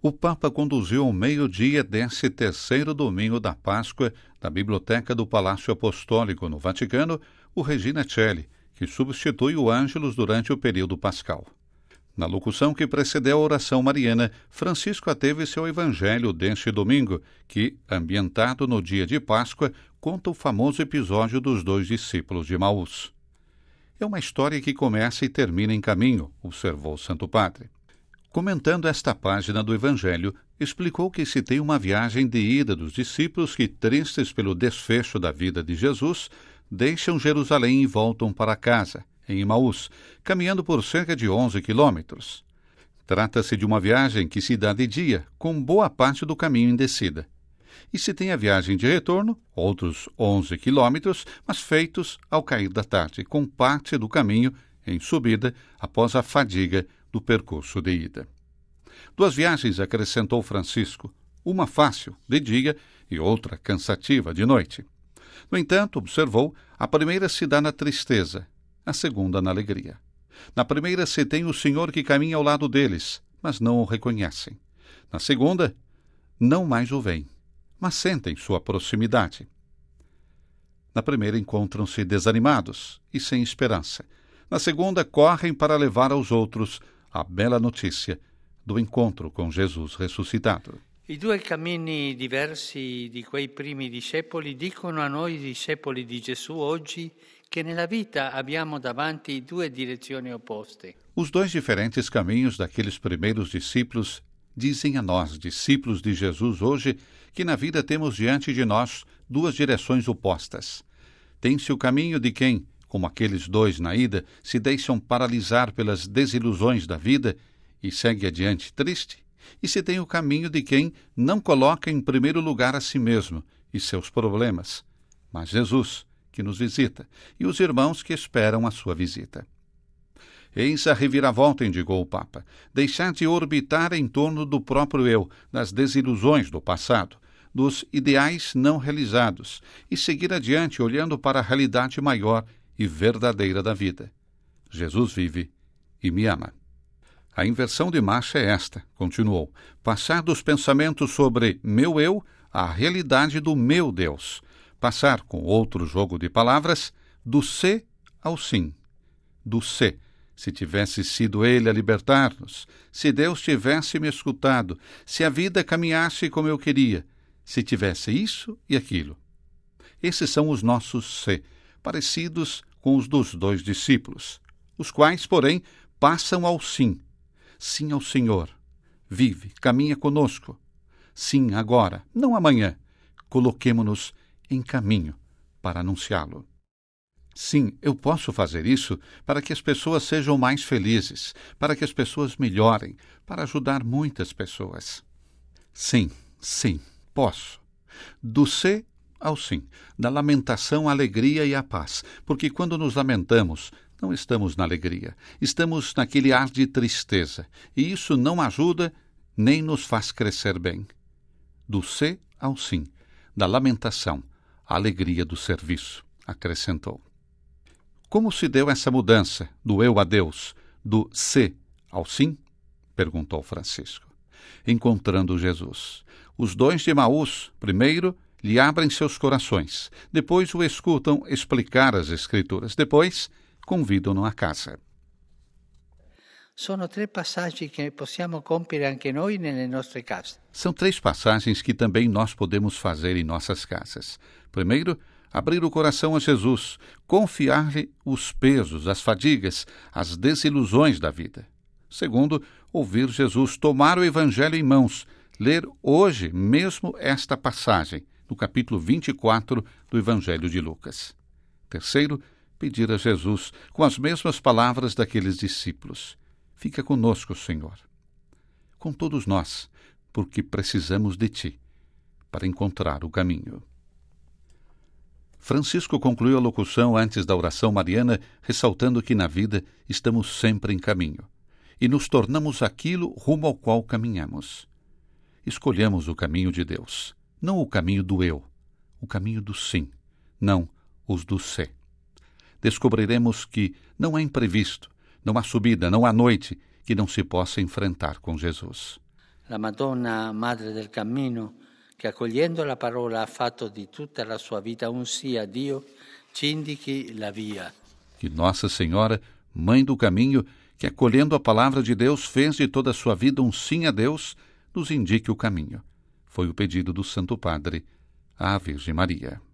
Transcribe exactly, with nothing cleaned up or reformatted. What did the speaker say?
O Papa conduziu ao meio-dia desse terceiro domingo da Páscoa, da Biblioteca do Palácio Apostólico, no Vaticano, o Regina Coeli, que substitui o Ângelus durante o período pascal. Na locução que precedeu a oração mariana, Francisco ateve seu evangelho deste domingo, que, ambientado no dia de Páscoa, conta o famoso episódio dos dois discípulos de Emaús. É uma história que começa e termina em caminho, observou o Santo Padre. Comentando esta página do Evangelho, explicou que se tem uma viagem de ida dos discípulos que, tristes pelo desfecho da vida de Jesus, deixam Jerusalém e voltam para casa, em Emaús, caminhando por cerca de onze quilômetros. Trata-se de uma viagem que se dá de dia, com boa parte do caminho em descida. E se tem a viagem de retorno, outros onze quilômetros, mas feitos ao cair da tarde, com parte do caminho em subida após a fadiga do percurso de ida. Duas viagens, acrescentou Francisco, uma fácil, de dia, e outra cansativa, de noite. No entanto, observou, a primeira se dá na tristeza, a segunda na alegria. Na primeira se tem o Senhor que caminha ao lado deles, mas não o reconhecem. Na segunda, não mais o veem, mas sentem sua proximidade. Na primeira encontram-se desanimados e sem esperança. Na segunda, correm para levar aos outros a bela notícia do encontro com Jesus ressuscitado. I due cammini diversi di quei primi discepoli dicono a noi discepoli di Gesù oggi che nella vita abbiamo davanti due direzioni opposte. Os dois diferentes caminhos daqueles primeiros discípulos dizem a nós, discípulos de Jesus hoje, que na vida temos diante de nós duas direções opostas. Tem-se o caminho de quem, como aqueles dois na ida, se deixam paralisar pelas desilusões da vida e segue adiante triste, e se tem o caminho de quem não coloca em primeiro lugar a si mesmo e seus problemas, mas Jesus, que nos visita, e os irmãos que esperam a sua visita. Eis a reviravolta, indicou o Papa, deixar de orbitar em torno do próprio eu, das desilusões do passado, dos ideais não realizados, e seguir adiante olhando para a realidade maior e verdadeira da vida. Jesus vive e me ama. A inversão de marcha é esta, continuou, passar dos pensamentos sobre meu eu à realidade do meu Deus, passar, com outro jogo de palavras, do se ao sim, do se, se tivesse sido ele a libertar-nos, se Deus tivesse me escutado, se a vida caminhasse como eu queria, se tivesse isso e aquilo. Esses são os nossos se, parecidos com os dos dois discípulos, os quais, porém, passam ao sim. Sim ao Senhor. Vive, caminha conosco. Sim, agora, não amanhã. Coloquemo-nos em caminho para anunciá-lo. Sim, eu posso fazer isso para que as pessoas sejam mais felizes, para que as pessoas melhorem, para ajudar muitas pessoas. Sim, sim, posso. Do se ao sim, da lamentação à alegria e à paz, porque quando nos lamentamos, não estamos na alegria, estamos naquele ar de tristeza, e isso não ajuda nem nos faz crescer bem. Do se ao sim, da lamentação à alegria do serviço, acrescentou. Como se deu essa mudança do eu a Deus, do se ao sim? Perguntou Francisco. Encontrando Jesus. Os dois de Emaús, primeiro, lhe abrem seus corações, depois o escutam explicar as Escrituras, depois convidam-no a casa. Sono tre passaggi che possiamo compiere anche noi nelle nostre case. São três passagens que também nós podemos fazer em nossas casas. Primeiro, abrir o coração a Jesus, confiar-lhe os pesos, as fadigas, as desilusões da vida. Segundo, ouvir Jesus, tomar o Evangelho em mãos, ler hoje mesmo esta passagem, no capítulo vinte e quatro do Evangelho de Lucas. Terceiro, pedir a Jesus, com as mesmas palavras daqueles discípulos, fica conosco, Senhor, com todos nós, porque precisamos de Ti, para encontrar o caminho. Francisco concluiu a locução antes da oração mariana, ressaltando que na vida estamos sempre em caminho, e nos tornamos aquilo rumo ao qual caminhamos. Escolhamos o caminho de Deus, não o caminho do eu, o caminho do sim, não os do se. Descobriremos que não há imprevisto, não há subida, não há noite que não se possa enfrentar com Jesus. la Madonna Madre del Cammino, che accogliendo la parola ha fatto di tutta la sua vita un sì a Dio, ci indichi la via. Que Nossa Senhora, Mãe do Caminho, que acolhendo a palavra de Deus fez de toda a sua vida um sim a Deus, nos indique o caminho. Foi o pedido do Santo Padre à Virgem Maria.